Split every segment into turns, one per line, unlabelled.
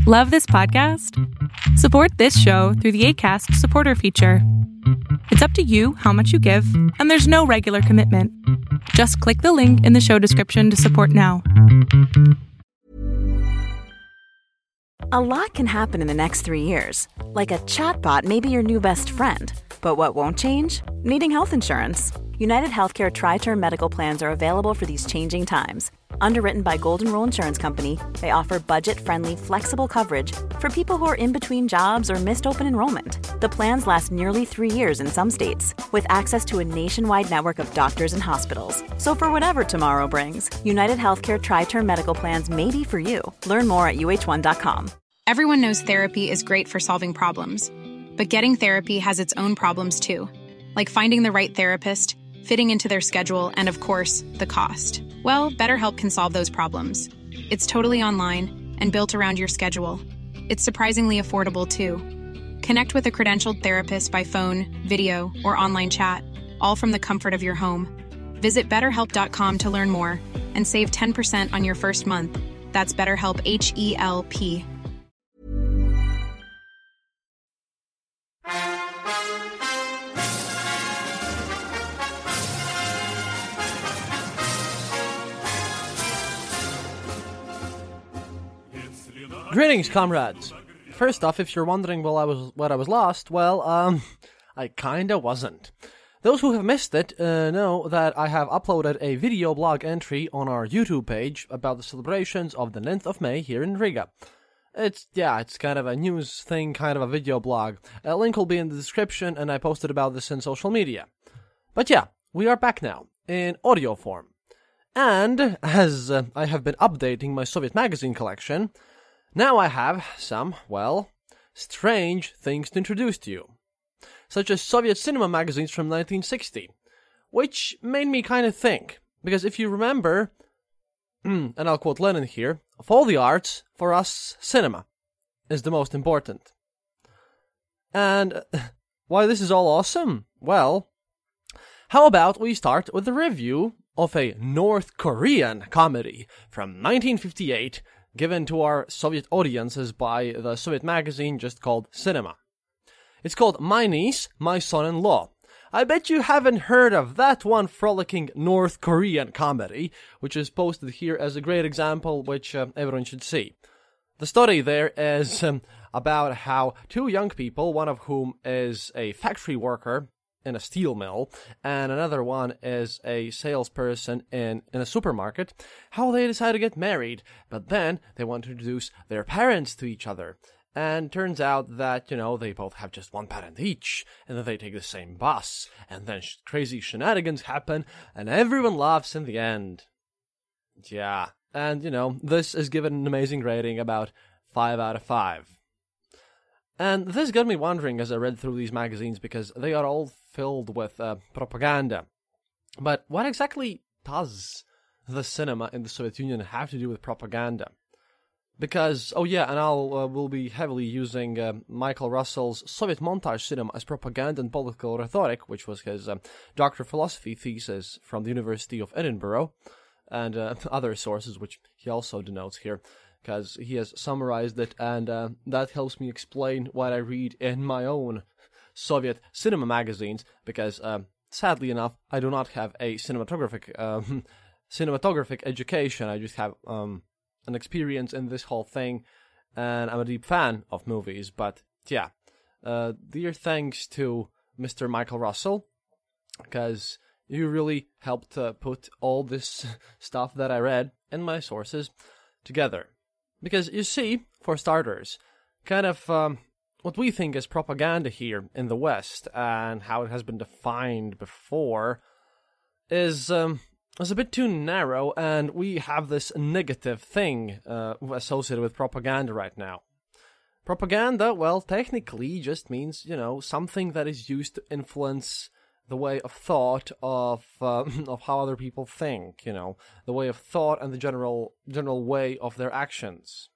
Love this podcast? Support this show through the Acast supporter feature. It's up to you how much you give, and there's no regular commitment. Just click the link in the show description to support now.
A lot can happen in the next 3 years. Like a chatbot may be your new best friend. But what won't change? Needing health insurance. United Healthcare Tri-Term Medical Plans are available for these changing times. Underwritten by Golden Rule Insurance Company, they offer budget-friendly, flexible coverage for people who are in between jobs or missed open enrollment. The plans last nearly 3 years in some states, with access to a nationwide network of doctors and hospitals. So for whatever tomorrow brings, United Healthcare Tri-Term Medical Plans may be for you. Learn more at uh1.com.
Everyone knows therapy is great for solving problems. But getting therapy has its own problems too. Like finding the right therapist, fitting into their schedule, and of course, the cost. Well, BetterHelp can solve those problems. It's totally online and built around your schedule. It's surprisingly affordable too. Connect with a credentialed therapist by phone, video, or online chat, all from the comfort of your home. Visit BetterHelp.com to learn more and save 10% on your first month. That's BetterHelp, H-E-L-P.
Greetings, comrades. First off, if you're wondering what I was lost, well, I kinda wasn't. Those who have missed it know that I have uploaded a video blog entry on our YouTube page about the celebrations of the 9th of May here in Riga. It's kind of a news thing, kind of a video blog. A link will be in the description, and I posted about this in social media. But yeah, we are back now, in audio form. And, as I have been updating my Soviet magazine collection, now I have some, well, strange things to introduce to you. Such as Soviet cinema magazines from 1960, which made me kind of think. Because if you remember, and I'll quote Lenin here, of all the arts, for us, cinema is the most important. And why this is all awesome? Well, how about we start with a review of a North Korean comedy from 1958 given to our Soviet audiences by the Soviet magazine just called Cinema. It's called My Niece, My Son-in-Law. I bet you haven't heard of that one frolicking North Korean comedy, which is posted here as a great example which everyone should see. The story there is about how two young people, one of whom is a factory worker in a steel mill, and another one is a salesperson in a supermarket, how they decide to get married, but then they want to introduce their parents to each other. And turns out that, they both have just one parent each, and then they take the same bus, and then crazy shenanigans happen, and everyone laughs in the end. Yeah, and, this is given an amazing rating, about 5 out of 5. And this got me wondering as I read through these magazines, because they are all filled with propaganda. But what exactly does the cinema in the Soviet Union have to do with propaganda? Because, we'll be heavily using Michael Russell's Soviet montage cinema as propaganda and political rhetoric, which was his Doctor of Philosophy thesis from the University of Edinburgh, and other sources, which he also denotes here, because he has summarized it, and that helps me explain what I read in my own Soviet cinema magazines, because, sadly enough, I do not have a cinematographic education. I just have an experience in this whole thing, and I'm a deep fan of movies. But yeah, dear thanks to Mr. Michael Russell, because you really helped put all this stuff that I read in my sources together. Because you see, for starters, kind of what we think is propaganda here in the West, and how it has been defined before, is a bit too narrow, and we have this negative thing associated with propaganda right now. Propaganda, well, technically just means, something that is used to influence the way of thought of how other people think, the way of thought and the general way of their actions.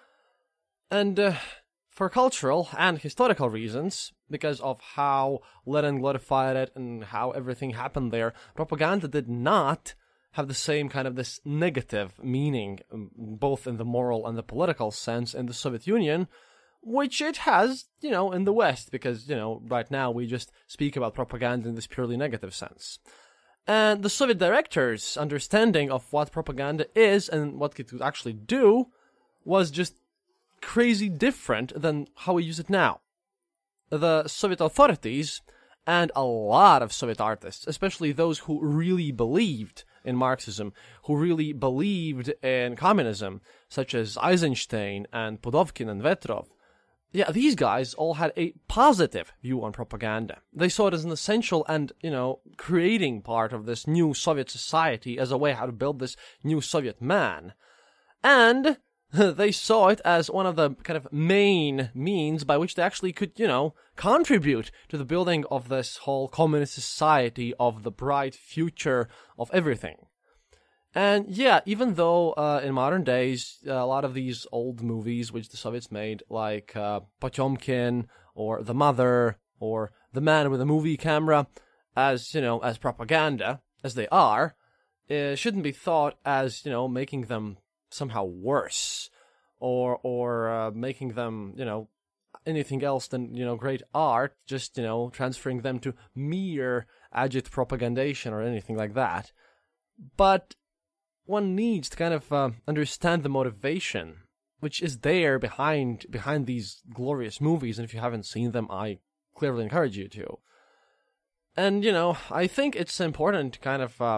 And for cultural and historical reasons, because of how Lenin glorified it and how everything happened there, propaganda did not have the same kind of this negative meaning, both in the moral and the political sense in the Soviet Union, which it has, in the West, because, right now we just speak about propaganda in this purely negative sense. And the Soviet directors' understanding of what propaganda is and what it could actually do was just crazy different than how we use it now. The Soviet authorities and a lot of Soviet artists, especially those who really believed in Marxism, who really believed in communism, such as Eisenstein and Pudovkin and Vetrov, these guys all had a positive view on propaganda. They saw it as an essential and, creating part of this new Soviet society as a way how to build this new Soviet man. And they saw it as one of the kind of main means by which they actually could, contribute to the building of this whole communist society, of the bright future of everything. And even though in modern days, a lot of these old movies which the Soviets made, like Potemkin, or The Mother, or The Man with a Movie Camera, as propaganda, as they are, shouldn't be thought as, making them somehow worse, or making them, anything else than, great art, just, transferring them to mere agit-propagandation or anything like that. But one needs to kind of understand the motivation, which is there behind these glorious movies, and if you haven't seen them, I clearly encourage you to. And, I think it's important to kind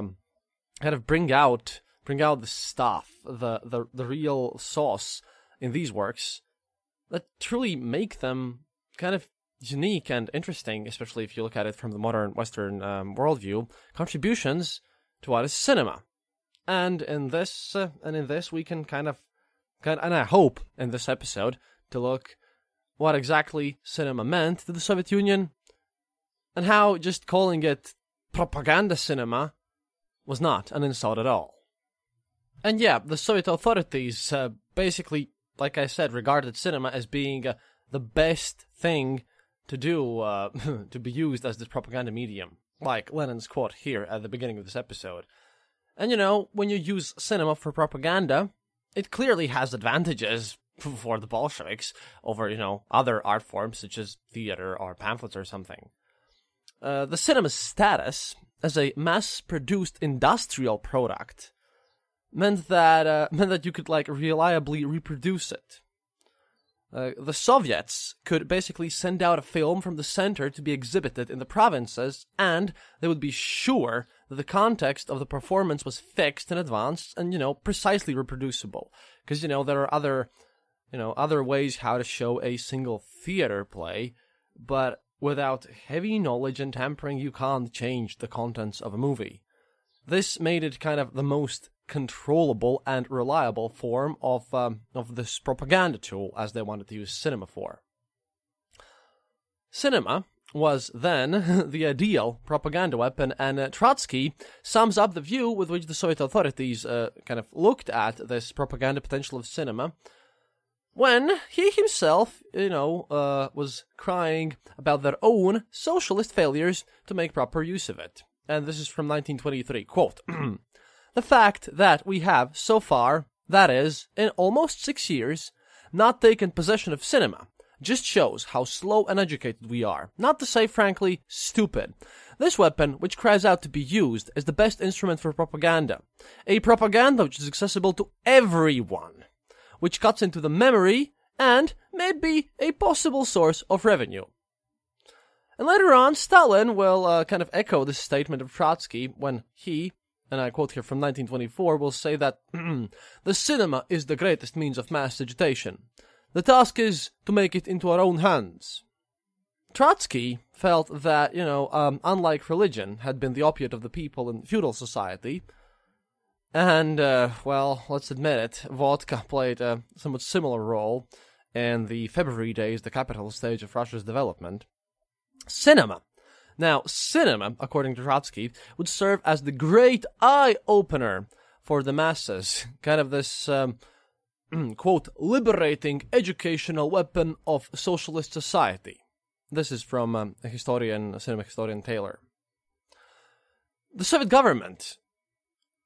of bring out the stuff, the real sauce in these works that truly make them kind of unique and interesting, especially if you look at it from the modern Western worldview, contributions to what is cinema. And in this we can kind of, and I hope in this episode, to look what exactly cinema meant to the Soviet Union, and how just calling it propaganda cinema was not an insult at all. And the Soviet authorities basically, like I said, regarded cinema as being the best thing to do, to be used as this propaganda medium, like Lenin's quote here at the beginning of this episode. And when you use cinema for propaganda, it clearly has advantages for the Bolsheviks over, other art forms such as theater or pamphlets or something. The cinema's status as a mass-produced industrial product meant that you could reliably reproduce it. The Soviets could basically send out a film from the center to be exhibited in the provinces, and they would be sure that the context of the performance was fixed in advance and, precisely reproducible. Because, there are other ways how to show a single theater play, but without heavy knowledge and tampering, you can't change the contents of a movie. This made it kind of the most controllable and reliable form of this propaganda tool, as they wanted to use cinema for. Cinema was then the ideal propaganda weapon, and Trotsky sums up the view with which the Soviet authorities kind of looked at this propaganda potential of cinema when he himself, was crying about their own socialist failures to make proper use of it. And this is from 1923, quote, "The fact that we have so far, that is, in almost 6 years, not taken possession of cinema, just shows how slow and uneducated we are, not to say, frankly, stupid. This weapon, which cries out to be used, is the best instrument for propaganda. A propaganda which is accessible to everyone, which cuts into the memory, and may be a possible source of revenue." And later on, Stalin will kind of echo this statement of Trotsky when he, and I quote here from 1924, will say that the cinema is the greatest means of mass agitation. The task is to make it into our own hands. Trotsky felt that, unlike religion, had been the opiate of the people in feudal society, and, let's admit it, vodka played a somewhat similar role in the February days, the capital stage of Russia's development. Cinema. Now, cinema, according to Trotsky, would serve as the great eye-opener for the masses, kind of this, quote, liberating educational weapon of socialist society. This is from a cinema historian Taylor. The Soviet government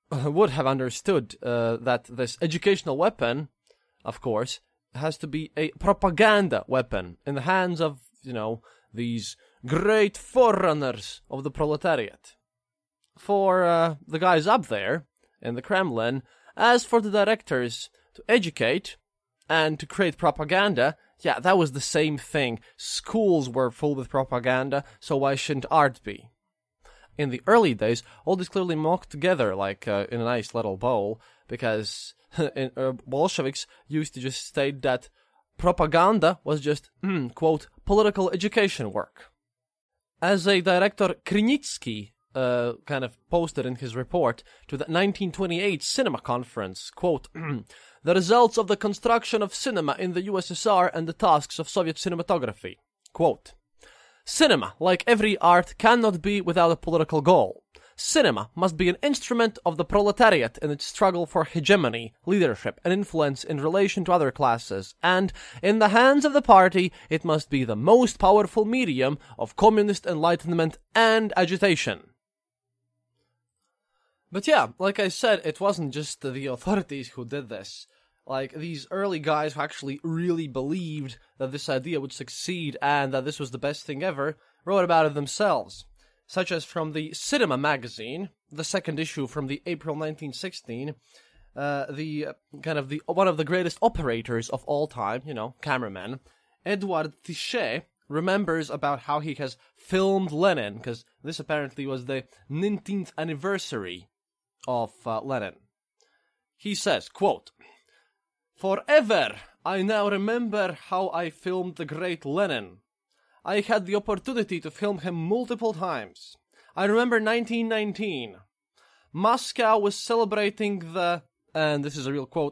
would have understood that this educational weapon, of course, has to be a propaganda weapon in the hands of, these great forerunners of the proletariat. For the guys up there in the Kremlin, as for the directors to educate and to create propaganda, yeah, that was the same thing. Schools were full with propaganda, so why shouldn't art be? In the early days, all this clearly mocked together like in a nice little bowl, because Bolsheviks used to just state that propaganda was just, quote, political education work. As a director Krinitsky kind of posted in his report to the 1928 Cinema Conference, quote, the results of the construction of cinema in the USSR and the tasks of Soviet cinematography. Quote, cinema, like every art, cannot be without a political goal. Cinema must be an instrument of the proletariat in its struggle for hegemony, leadership, and influence in relation to other classes, and, in the hands of the party, it must be the most powerful medium of communist enlightenment and agitation. But yeah, like I said, it wasn't just the authorities who did this. Like, these early guys who actually really believed that this idea would succeed and that this was the best thing ever, wrote about it themselves. Such as from the Cinema magazine, the second issue from the April 1916, one of the greatest operators of all time, cameraman, Edouard Tichet, remembers about how he has filmed Lenin, because this apparently was the 19th anniversary of Lenin. He says, quote, forever I now remember how I filmed the great Lenin. I had the opportunity to film him multiple times. I remember 1919. Moscow was celebrating the, and this is a real quote,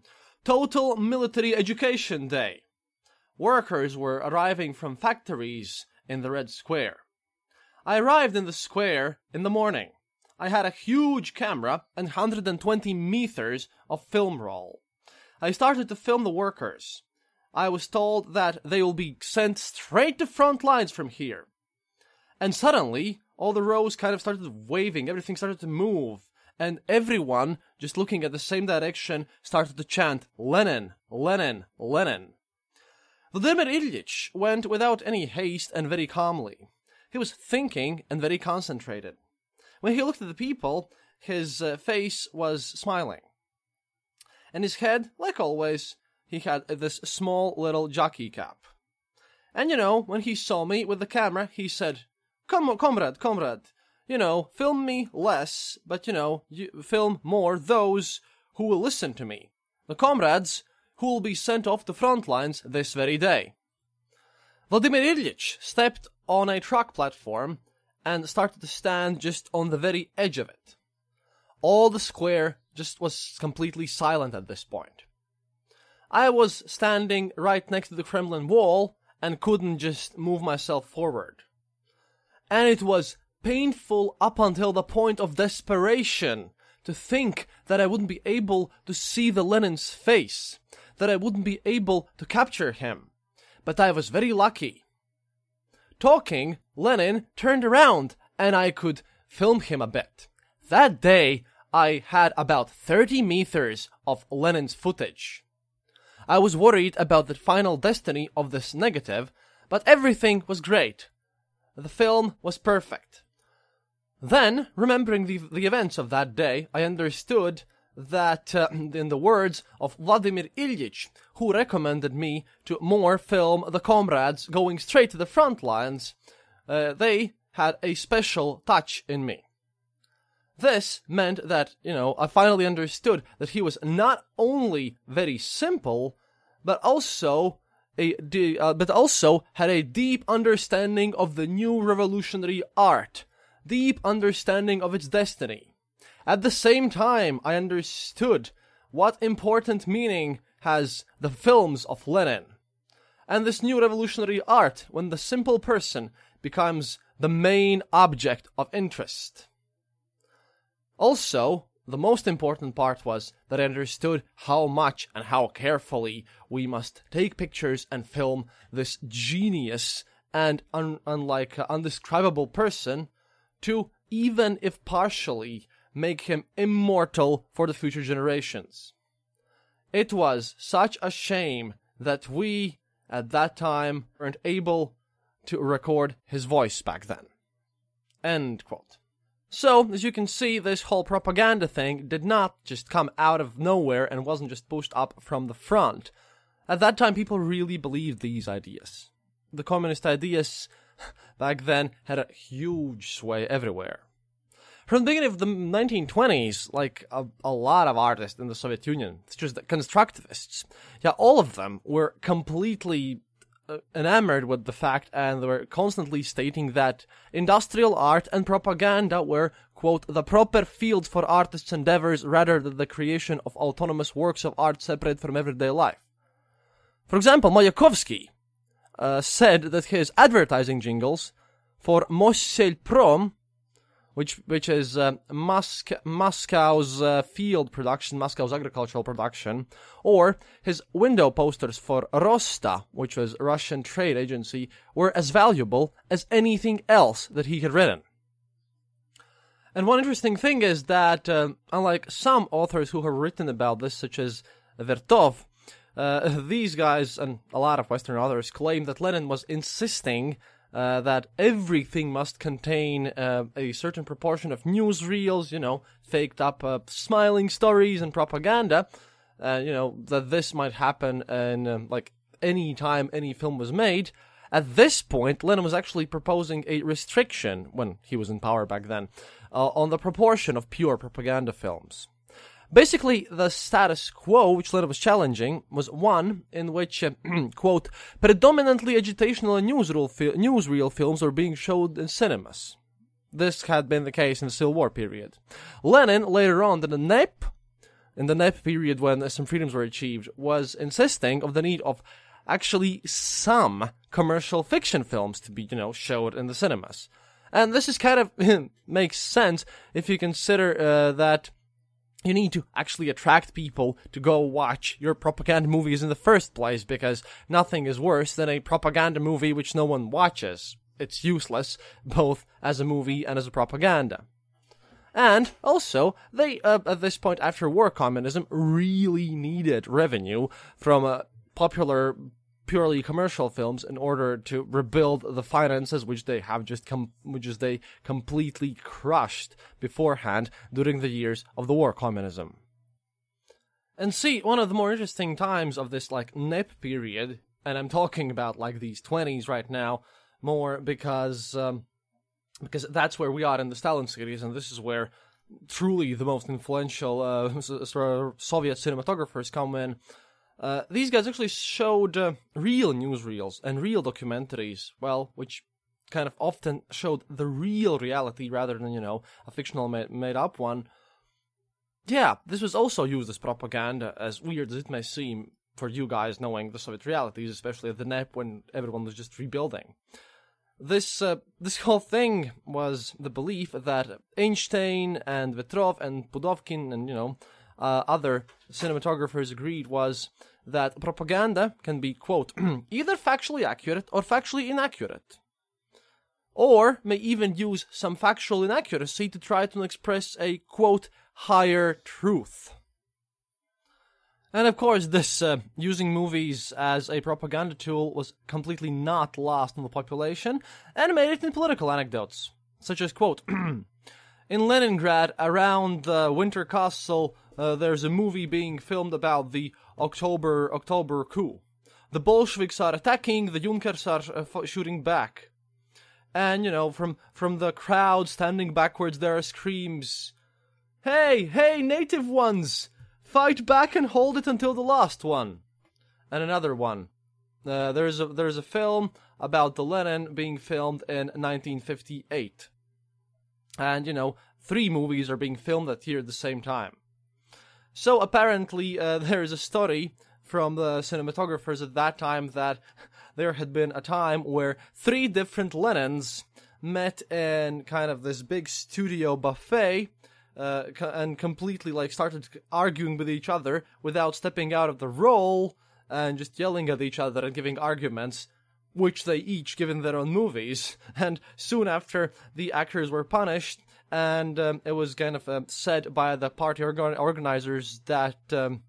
Total Military Education Day. Workers were arriving from factories in the Red Square. I arrived in the square in the morning. I had a huge camera and 120 meters of film roll. I started to film the workers. I was told that they will be sent straight to front lines from here. And suddenly, all the rows kind of started waving, everything started to move, and everyone, just looking at the same direction, started to chant, Lenin, Lenin, Lenin. Vladimir Ilyich went without any haste and very calmly. He was thinking and very concentrated. When he looked at the people, his face was smiling. And his head, like always, he had this small little jockey cap. And when he saw me with the camera, he said, comrade, film me less, but you film more those who will listen to me. The comrades who will be sent off to front lines this very day. Vladimir Ilyich stepped on a truck platform and started to stand just on the very edge of it. All the square just was completely silent at this point. I was standing right next to the Kremlin wall and couldn't just move myself forward. And it was painful up until the point of desperation to think that I wouldn't be able to see the Lenin's face, that I wouldn't be able to capture him. But I was very lucky. Talking, Lenin turned around and I could film him a bit. That day, I had about 30 meters of Lenin's footage. I was worried about the final destiny of this negative, but everything was great. The film was perfect. Then, remembering the events of that day, I understood that, in the words of Vladimir Ilyich, who recommended me to more film the comrades going straight to the front lines, they had a special touch in me. This meant that, I finally understood that he was not only very simple, but also had a deep understanding of the new revolutionary art, deep understanding of its destiny. At the same time, I understood what important meaning has the films of Lenin, and this new revolutionary art when the simple person becomes the main object of interest. Also, the most important part was that I understood how much and how carefully we must take pictures and film this genius and undescribable person to, even if partially, make him immortal for the future generations. It was such a shame that we, at that time, weren't able to record his voice back then. End quote. So, as you can see, this whole propaganda thing did not just come out of nowhere and wasn't just pushed up from the front. At that time, people really believed these ideas. The communist ideas back then had a huge sway everywhere. From the beginning of the 1920s, like a lot of artists in the Soviet Union, such as the constructivists, all of them were completely enamored with the fact, and they were constantly stating that industrial art and propaganda were, quote, the proper field for artists' endeavors rather than the creation of autonomous works of art separate from everyday life. For example, Mayakovsky said that his advertising jingles for Moselprom, which is Moscow's field production, Moscow's agricultural production, or his window posters for Rosta, which was a Russian trade agency, were as valuable as anything else that he had written. And one interesting thing is that, unlike some authors who have written about this, such as Vertov, these guys, and a lot of Western authors, claim that Lenin was insisting that everything must contain a certain proportion of newsreels, faked up smiling stories and propaganda, that this might happen in, any time any film was made. At this point, Lenin was actually proposing a restriction, when he was in power back then, on the proportion of pure propaganda films. Basically, the status quo, which Lenin was challenging, was one in which, quote, predominantly agitational and newsreel films were being showed in cinemas. This had been the case in the Civil War period. Lenin, later on, in the NEP period when some freedoms were achieved, was insisting of the need of actually some commercial fiction films to be, showed in the cinemas. And this is kind of makes sense if you consider that you need to actually attract people to go watch your propaganda movies in the first place, because nothing is worse than a propaganda movie which no one watches. It's useless, both as a movie and as a propaganda. And also, they, at this point after war communism, really needed revenue from popular, purely commercial films in order to rebuild the finances which they completely crushed beforehand during the years of the war communism. And see, one of the more interesting times of this NEP period, and I'm talking about these 20s right now, more because that's where we are in the Stalin series, and this is where truly the most influential Soviet cinematographers come in. These guys actually showed real newsreels and real documentaries, which kind of often showed the real reality rather than, a fictional made-up one. Yeah, this was also used as propaganda, as weird as it may seem for you guys knowing the Soviet realities, especially at the NEP when everyone was just rebuilding. This whole thing was the belief that Einstein and Vetrov and Pudovkin and, other cinematographers agreed was that propaganda can be, quote, either factually accurate or factually inaccurate, or may even use some factual inaccuracy to try to express a, quote, higher truth. And of course, this using movies as a propaganda tool was completely not lost on the population, and made it in political anecdotes, such as, quote, in Leningrad, around the Winter Castle, there's a movie being filmed about the October coup. The Bolsheviks are attacking, the Junkers are shooting back. And, from the crowd standing backwards, there are screams, Hey, native ones! Fight back and hold it until the last one. And another one. There's a film about the Lenin being filmed in 1958. And, 3 movies are being filmed that year at the same time. So apparently there is a story from the cinematographers at that time that there had been a time where 3 different Lenins met in kind of this big studio buffet and completely started arguing with each other without stepping out of the role and just yelling at each other and giving arguments, which they each given their own movies. And soon after, the actors were punished and it was kind of said by the party organizers that to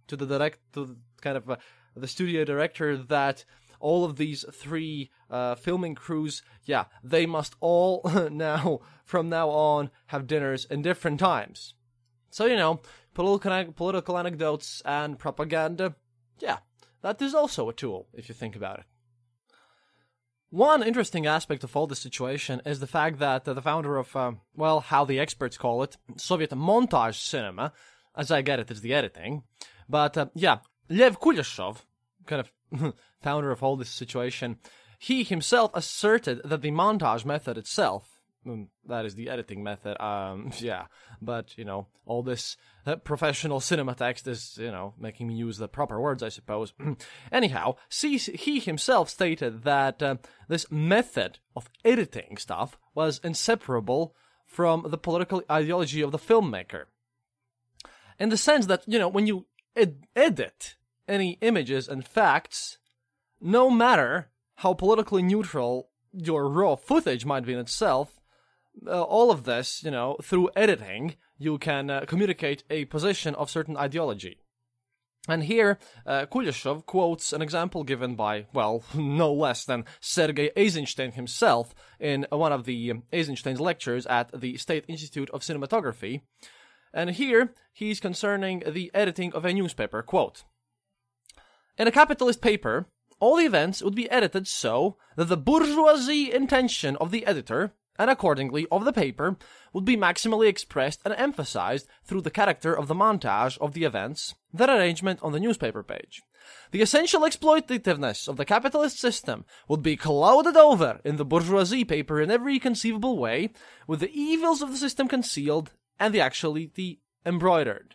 the studio director that all of these three filming crews, they must all from now on have dinners in different times. So, political anecdotes and propaganda, that is also a tool, if you think about it. One interesting aspect of all this situation is the fact that the founder of, how the experts call it, Soviet montage cinema, as I get it, is the editing, but, Lev Kuleshov, kind of founder of all this situation, he himself asserted that the montage method itself, that is the editing method, but, all this professional cinema text is, making me use the proper words, I suppose. Anyhow, he himself stated that this method of editing stuff was inseparable from the political ideology of the filmmaker. In the sense that, when you edit any images and facts, no matter how politically neutral your raw footage might be in itself, all of this, through editing, you can communicate a position of certain ideology. And here, Kuleshov quotes an example given by, no less than Sergei Eisenstein himself in one of the Eisenstein's lectures at the State Institute of Cinematography. And here, he's concerning the editing of a newspaper. Quote, "In a capitalist paper, all the events would be edited so that the bourgeoisie intention of the editor, and accordingly of the paper, would be maximally expressed and emphasized through the character of the montage of the events, their arrangement on the newspaper page. The essential exploitativeness of the capitalist system would be clouded over in the bourgeoisie paper in every conceivable way, with the evils of the system concealed and the actuality embroidered."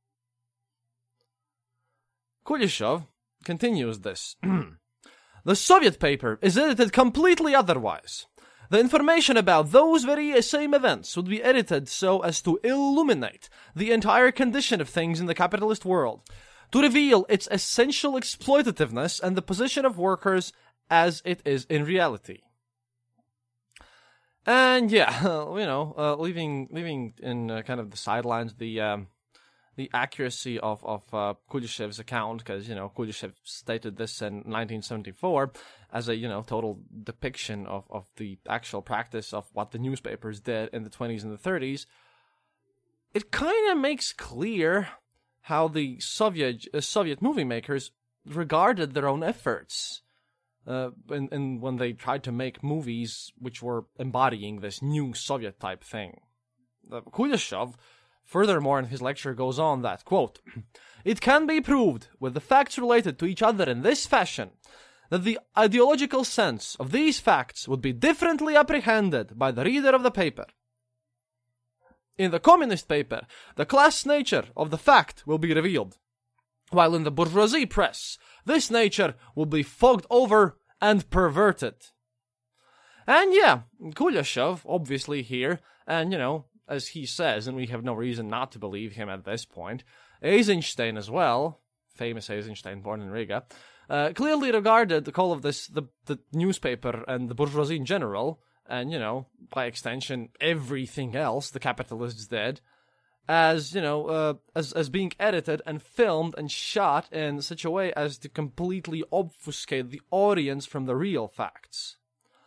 Kuleshov continues this. "The Soviet paper is edited completely otherwise. The information about those very same events would be edited so as to illuminate the entire condition of things in the capitalist world, to reveal its essential exploitativeness and the position of workers as it is in reality." And leaving in kind of the sidelines the accuracy of Kuleshev's account, because, Kuleshev stated this in 1974 as a, total depiction of the actual practice of what the newspapers did in the 20s and the 30s. It kind of makes clear how the Soviet movie makers regarded their own efforts when they tried to make movies which were embodying this new Soviet type thing. Kuleshov, furthermore, in his lecture goes on that, quote, "It can be proved, with the facts related to each other in this fashion, that the ideological sense of these facts would be differently apprehended by the reader of the paper. In the communist paper, the class nature of the fact will be revealed, while in the bourgeoisie press, this nature will be fogged over and perverted." And Kuleshov, obviously here, and, as he says, and we have no reason not to believe him at this point, Eisenstein as well, famous Eisenstein born in Riga, clearly regarded all of this, the newspaper and the bourgeoisie in general, and, by extension, everything else the capitalists did, as, as being edited and filmed and shot in such a way as to completely obfuscate the audience from the real facts.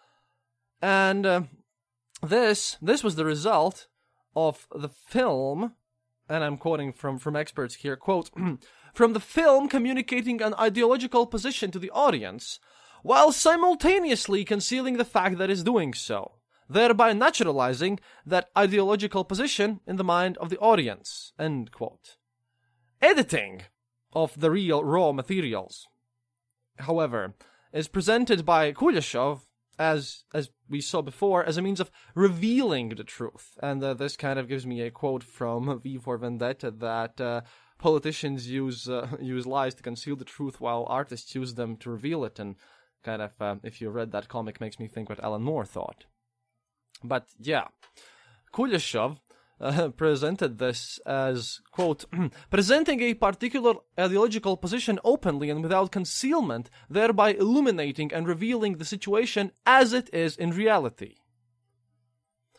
And this was the result of the film, and I'm quoting from experts here, quote, "From the film communicating an ideological position to the audience, while simultaneously concealing the fact that it's doing so, thereby naturalizing that ideological position in the mind of the audience." End quote. Editing of the real raw materials, however, is presented by Kuleshov as we saw before, as a means of revealing the truth. And this kind of gives me a quote from V for Vendetta that politicians use lies to conceal the truth while artists use them to reveal it. And kind of, if you read that comic, makes me think what Alan Moore thought. But Kuleshov presented this as, quote, "presenting a particular ideological position openly and without concealment, thereby illuminating and revealing the situation as it is in reality."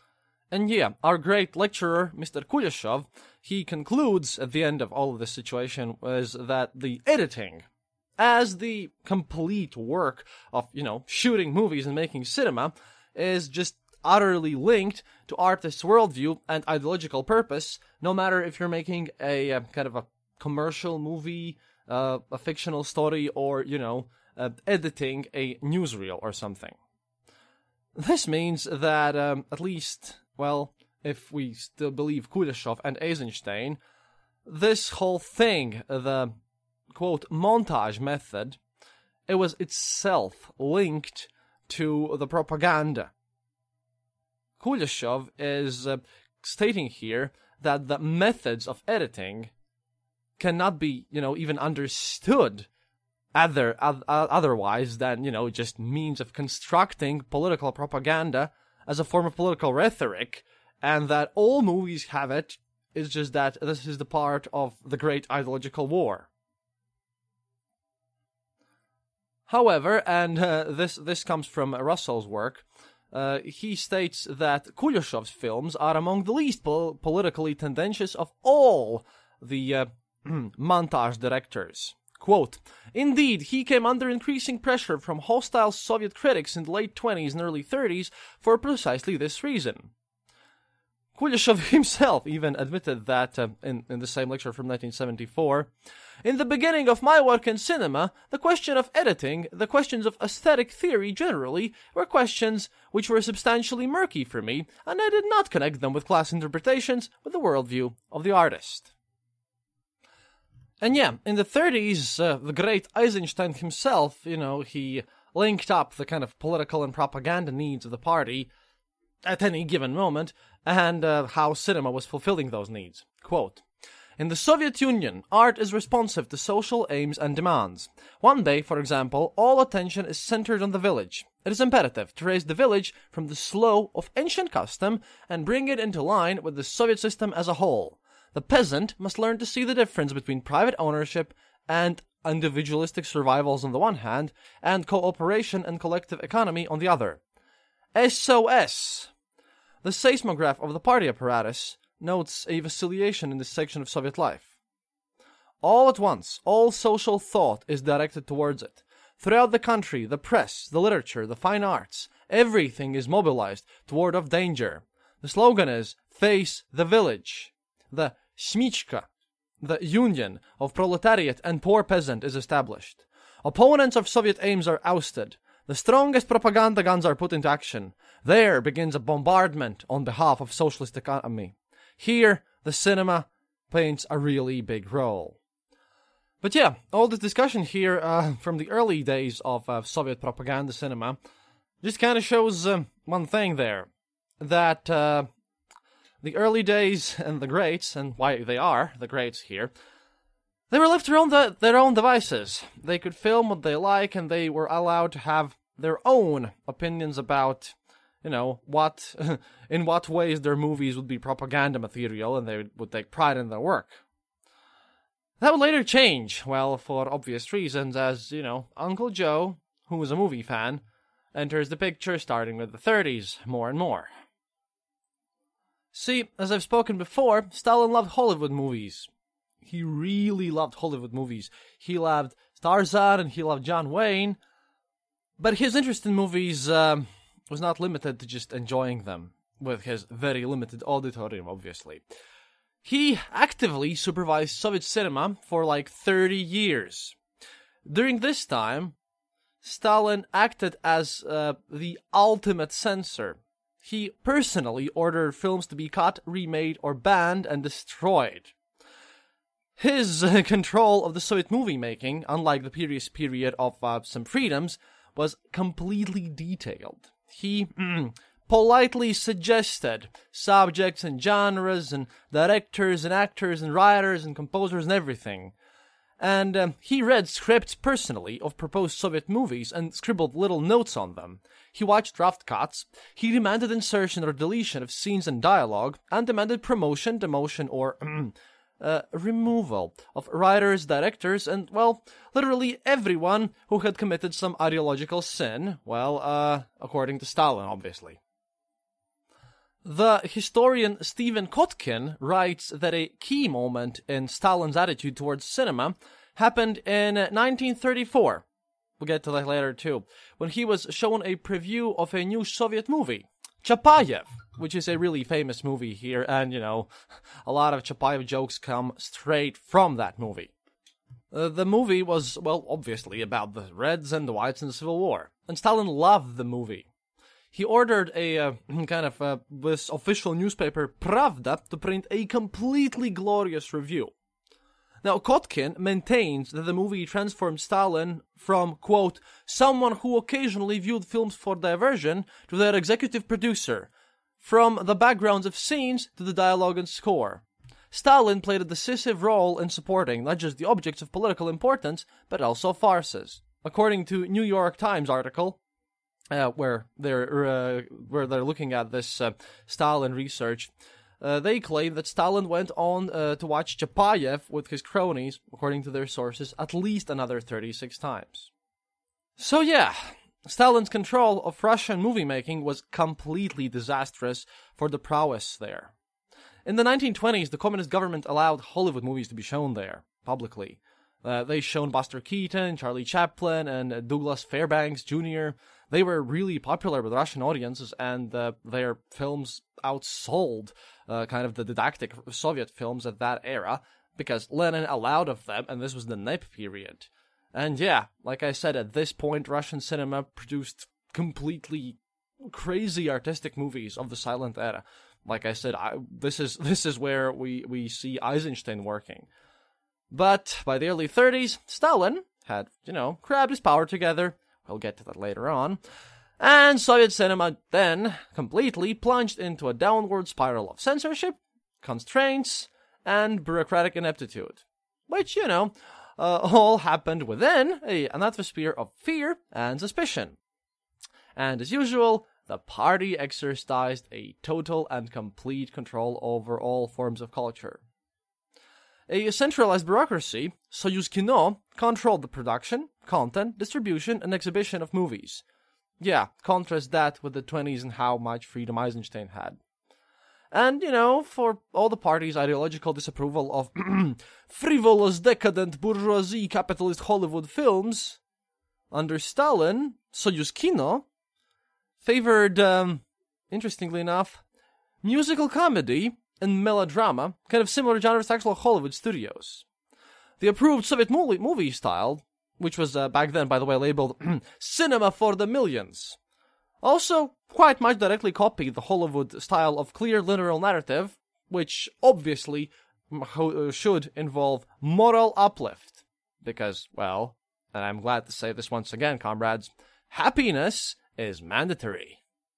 And yeah, our great lecturer, Mr. Kuleshov, he concludes at the end of all of this situation is that the editing, as the complete work of, shooting movies and making cinema, is just utterly linked to artist's worldview and ideological purpose, no matter if you're making a kind of a commercial movie, a fictional story, or, editing a newsreel or something. This means that, at least, well, if we still believe Kuleshov and Eisenstein, this whole thing, the, quote, montage method, it was itself linked to the propaganda. Kuleshov is stating here that the methods of editing cannot be, even understood otherwise than, just means of constructing political propaganda as a form of political rhetoric, and that all movies have it, is just that this is the part of the great ideological war. However, and this comes from Russell's work, he states that Kuleshov's films are among the least politically tendentious of all the montage directors. Quote, indeed, he came under increasing pressure from hostile Soviet critics in the late 20s and early 30s for precisely this reason. Kuleshov himself even admitted that, in the same lecture from 1974, in the beginning of my work in cinema, the question of editing, the questions of aesthetic theory generally, were questions which were substantially murky for me, and I did not connect them with class interpretations with the worldview of the artist. And yeah, in the 30s, the great Eisenstein himself, he linked up the kind of political and propaganda needs of the party at any given moment, and how cinema was fulfilling those needs. Quote, in the Soviet Union, art is responsive to social aims and demands. One day, for example, all attention is centered on the village. It is imperative to raise the village from the slough of ancient custom and bring it into line with the Soviet system as a whole. The peasant must learn to see the difference between private ownership and individualistic survivals on the one hand, and cooperation and collective economy on the other. SOS! The seismograph of the party apparatus notes a vacillation in this section of Soviet life. All at once, all social thought is directed towards it. Throughout the country, the press, the literature, the fine arts, everything is mobilized toward of danger. The slogan is, face the village. The Smichka, the union of proletariat and poor peasant, is established. Opponents of Soviet aims are ousted. The strongest propaganda guns are put into action. There begins a bombardment on behalf of socialist economy. Here, the cinema plays a really big role. But yeah, all this discussion here from the early days of Soviet propaganda cinema just kind of shows one thing there, that the early days and the greats, and why they are the greats here, they were left to their own devices. They could film what they like, and they were allowed to have their own opinions about, what, in what ways their movies would be propaganda material, and they would take pride in their work. That would later change, well, for obvious reasons, as, Uncle Joe, who was a movie fan, enters the picture starting with the 30s, more and more. See, as I've spoken before, Stalin loved Hollywood movies. He really loved Hollywood movies. He loved Tarzan and he loved John Wayne. But his interest in movies was not limited to just enjoying them, with his very limited auditorium, obviously. He actively supervised Soviet cinema for like 30 years. During this time, Stalin acted as the ultimate censor. He personally ordered films to be cut, remade, or banned and destroyed. His control of the Soviet movie making, unlike the previous period of some freedoms, was completely detailed. He politely suggested subjects and genres and directors and actors and writers and composers and everything. And he read scripts personally of proposed Soviet movies and scribbled little notes on them. He watched draft cuts, he demanded insertion or deletion of scenes and dialogue, and demanded promotion, demotion, or removal of writers, directors, and, well, literally everyone who had committed some ideological sin, well, according to Stalin, obviously. The historian Stephen Kotkin writes that a key moment in Stalin's attitude towards cinema happened in 1934. We'll get to that later too, when he was shown a preview of a new Soviet movie, Chapayev, which is a really famous movie here, and, a lot of Chapayev jokes come straight from that movie. The movie was, well, obviously about the Reds and the Whites in the Civil War, and Stalin loved the movie. He ordered this official newspaper, Pravda, to print a completely glorious review. Now, Kotkin maintains that the movie transformed Stalin from, quote, someone who occasionally viewed films for diversion to their executive producer, from the backgrounds of scenes to the dialogue and score. Stalin played a decisive role in supporting not just the objects of political importance, but also farces. According to New York Times article, where they're looking at this Stalin research, they claim that Stalin went on to watch Chapayev with his cronies, according to their sources, at least another 36 times. So yeah, Stalin's control of Russian movie making was completely disastrous for the prowess there. In the 1920s, the communist government allowed Hollywood movies to be shown there, publicly. They shown Buster Keaton, Charlie Chaplin, and Douglas Fairbanks Jr. They were really popular with Russian audiences, and their films outsold kind of the didactic Soviet films at that era, because Lenin allowed of them, and this was the NEP period. And yeah, like I said, at this point, Russian cinema produced completely crazy artistic movies of the silent era. Like I said, this is where we see Eisenstein working. But by the early 30s, Stalin had, grabbed his power together. We'll get to that later on. And Soviet cinema then completely plunged into a downward spiral of censorship, constraints, and bureaucratic ineptitude. Which, all happened within an atmosphere of fear and suspicion. And as usual, the party exercised a total and complete control over all forms of culture. A centralized bureaucracy, Soyuz Kino, controlled the production, content, distribution, and exhibition of movies. Yeah, contrast that with the 20s and how much freedom Eisenstein had. And, for all the party's ideological disapproval of frivolous, decadent, bourgeoisie, capitalist Hollywood films, under Stalin, Soyuz Kino favored, interestingly enough, musical comedy and melodrama, kind of similar genres to actual Hollywood studios. The approved Soviet movie style, which was back then, by the way, labeled cinema for the millions, also quite much directly copied the Hollywood style of clear linear narrative, which obviously should involve moral uplift. Because, well, and I'm glad to say this once again, comrades, happiness is mandatory.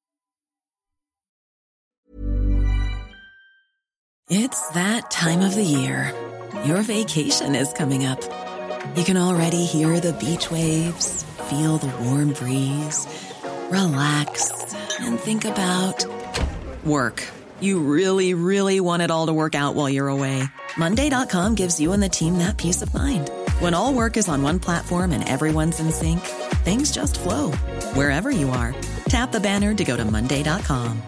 It's that time of the year. Your vacation is coming up. You can already hear the beach waves, feel the warm breeze, relax, and think about work. You really, really want it all to work out while you're away. Monday.com gives you and the team that peace of mind. When all work is on one platform and everyone's in sync, things just flow. Wherever you are, tap the banner to go to Monday.com.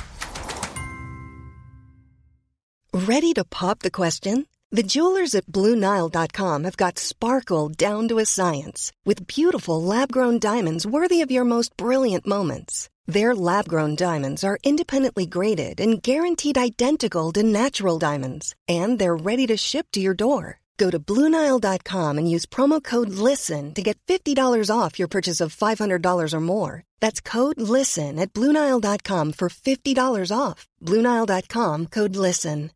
Ready to pop the question? The jewelers at BlueNile.com have got sparkle down to a science with beautiful lab-grown diamonds worthy of your most brilliant moments. Their lab-grown diamonds are independently graded and guaranteed identical to natural diamonds, and they're ready to ship to your door. Go to BlueNile.com and use promo code LISTEN to get $50 off your purchase of $500 or more. That's code LISTEN at BlueNile.com for $50 off. BlueNile.com, code LISTEN.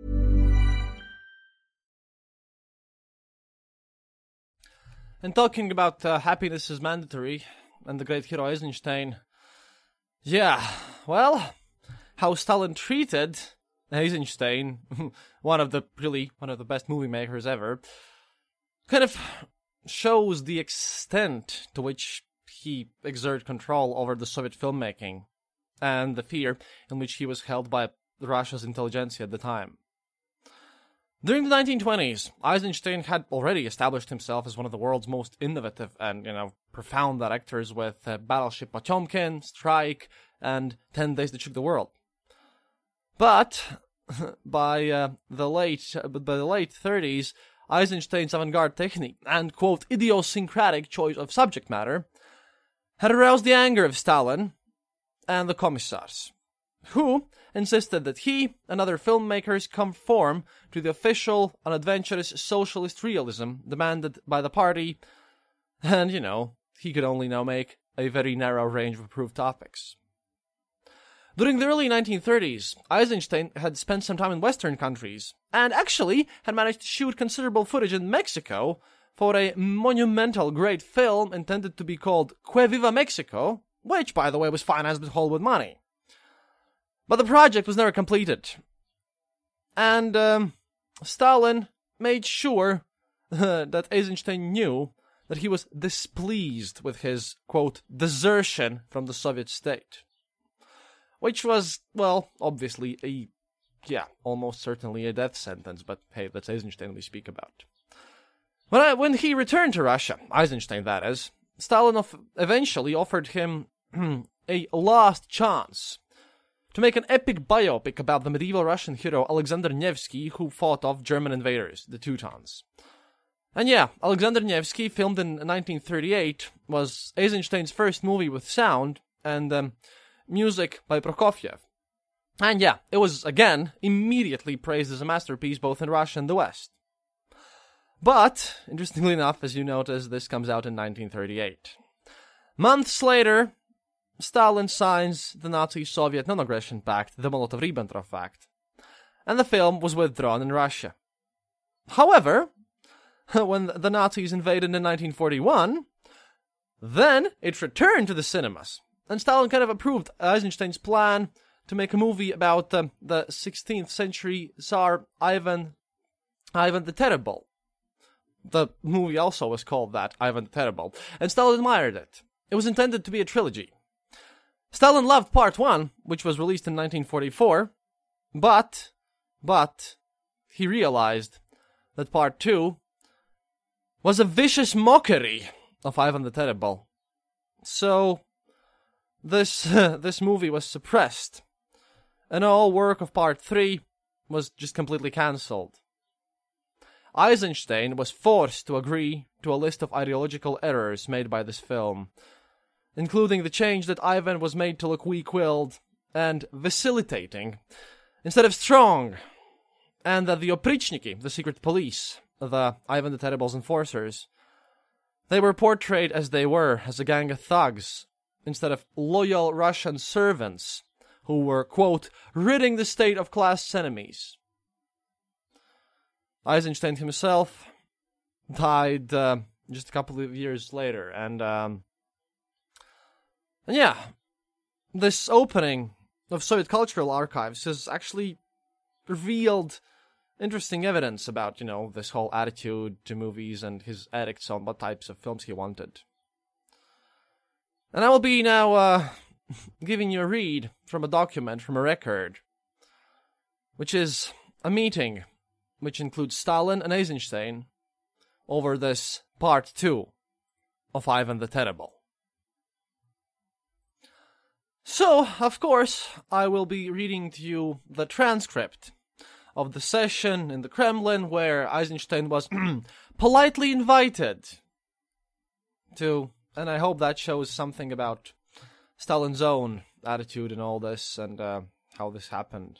And talking about happiness is mandatory, and the great hero Eisenstein, yeah, well, how Stalin treated Eisenstein, one of the best movie makers ever, kind of shows the extent to which he exerted control over the Soviet filmmaking, and the fear in which he was held by Russia's intelligentsia at the time. During the 1920s, Eisenstein had already established himself as one of the world's most innovative and, profound directors with Battleship Potemkin, Strike, and 10 Days That Shook the World. But by the late 30s, Eisenstein's avant-garde technique and, quote, idiosyncratic choice of subject matter had aroused the anger of Stalin and the Commissars, who insisted that he and other filmmakers conform to the official, unadventurous socialist realism demanded by the party, and, he could only now make a very narrow range of approved topics. During the early 1930s, Eisenstein had spent some time in Western countries, and actually had managed to shoot considerable footage in Mexico for a monumental great film intended to be called Que Viva Mexico, which, by the way, was financed with Hollywood money. But the project was never completed. And Stalin made sure that Eisenstein knew that he was displeased with his, quote, desertion from the Soviet state. Which was, well, obviously almost certainly a death sentence, but hey, that's Eisenstein we speak about. When he returned to Russia, Eisenstein that is, Stalin eventually offered him a last chance to make an epic biopic about the medieval Russian hero Alexander Nevsky, who fought off German invaders, the Teutons. And yeah, Alexander Nevsky, filmed in 1938, was Eisenstein's first movie with sound and music by Prokofiev. And yeah, it was, again, immediately praised as a masterpiece both in Russia and the West. But, interestingly enough, as you notice, this comes out in 1938. Months later, Stalin signs the Nazi-Soviet non-aggression pact, the Molotov-Ribbentrop Pact, and the film was withdrawn in Russia. However, when the Nazis invaded in 1941, then it returned to the cinemas, and Stalin kind of approved Eisenstein's plan to make a movie about the 16th century Tsar Ivan the Terrible. The movie also was called that, Ivan the Terrible, and Stalin admired it. It was intended to be a trilogy. Stalin loved Part 1, which was released in 1944, but he realized that Part 2 was a vicious mockery of Ivan the Terrible. So, this movie was suppressed, and all work of Part 3 was just completely cancelled. Eisenstein was forced to agree to a list of ideological errors made by this film, including the change that Ivan was made to look weak-willed and vacillating instead of strong, and that the Oprichniki, the secret police, the Ivan the Terrible's enforcers, they were portrayed as they were, as a gang of thugs, instead of loyal Russian servants who were, quote, ridding the state of class enemies. Eisenstein himself died just a couple of years later, and yeah, this opening of Soviet cultural archives has actually revealed interesting evidence about, this whole attitude to movies and his edicts on what types of films he wanted. And I will be now giving you a read from a document, from a record, which is a meeting which includes Stalin and Eisenstein over this Part 2 of Ivan the Terrible. So, of course, I will be reading to you the transcript of the session in the Kremlin where Eisenstein was politely invited to, and I hope that shows something about Stalin's own attitude in all this and how this happened.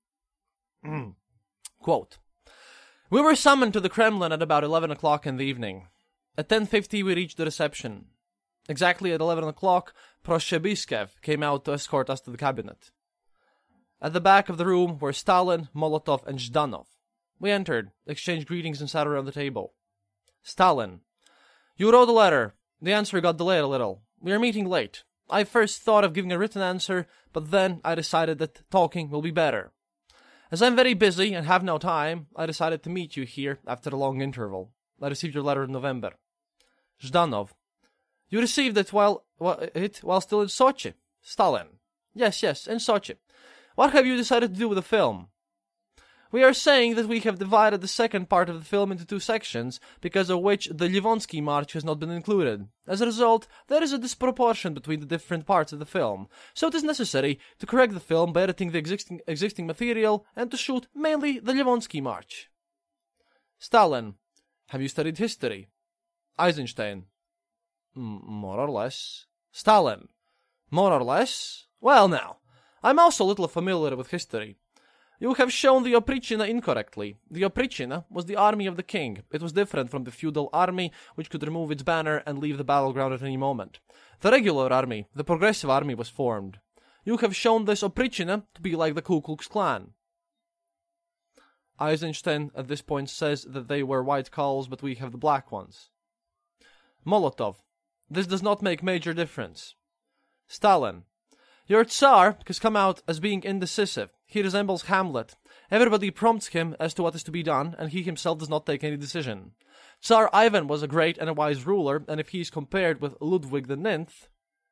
Quote, "We were summoned to the Kremlin at about 11 o'clock in the evening. At 10:50 we reached the reception. Exactly at 11 o'clock, Proshebiskev came out to escort us to the cabinet. At the back of the room were Stalin, Molotov, and Zhdanov. We entered, exchanged greetings, and sat around the table. Stalin: You wrote a letter. The answer got delayed a little. We are meeting late. I first thought of giving a written answer, but then I decided that talking will be better. As I'm very busy and have no time, I decided to meet you here after a long interval. I received your letter in November. Zhdanov: You received it while still in Sochi. Stalin: Yes, in Sochi. What have you decided to do with the film? We are saying that we have divided the second part of the film into two sections, because of which the Livonsky March has not been included. As a result, there is a disproportion between the different parts of the film, so it is necessary to correct the film by editing the existing material and to shoot mainly the Livonsky March. Stalin. Have you studied history? Eisenstein. More or less. Stalin. More or less? Well now, I'm also a little familiar with history. You have shown the Oprichina incorrectly. The Oprichina was the army of the king. It was different from the feudal army, which could remove its banner and leave the battleground at any moment. The regular army, the progressive army, was formed. You have shown this Oprichina to be like the Ku Klux Klan. Eisenstein at this point says that they were white coals, but we have the black ones. Molotov. This does not make major difference. Stalin. Your Tsar has come out as being indecisive. He resembles Hamlet. Everybody prompts him as to what is to be done, and he himself does not take any decision. Tsar Ivan was a great and a wise ruler, and if he is compared with Ludwig IX,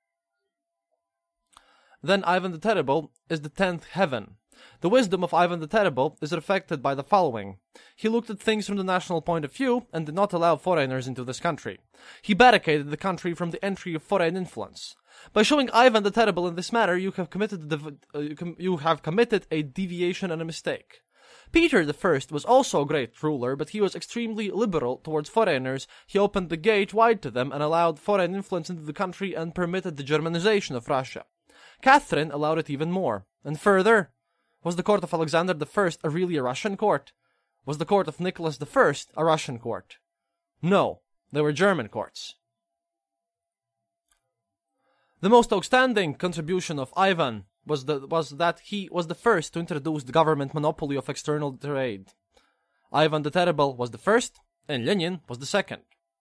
then Ivan the Terrible is the 10th heaven. The wisdom of Ivan the Terrible is reflected by the following. He looked at things from the national point of view and did not allow foreigners into this country. He barricaded the country from the entry of foreign influence. By showing Ivan the Terrible in this matter, you have committed a deviation and a mistake. Peter I was also a great ruler, but he was extremely liberal towards foreigners. He opened the gate wide to them and allowed foreign influence into the country and permitted the Germanization of Russia. Catherine allowed it even more. And further, was the court of Alexander I really a Russian court? Was the court of Nicholas I a Russian court? No, they were German courts. The most outstanding contribution of Ivan was that he was the first to introduce the government monopoly of external trade. Ivan the Terrible was the first, and Lenin was the second.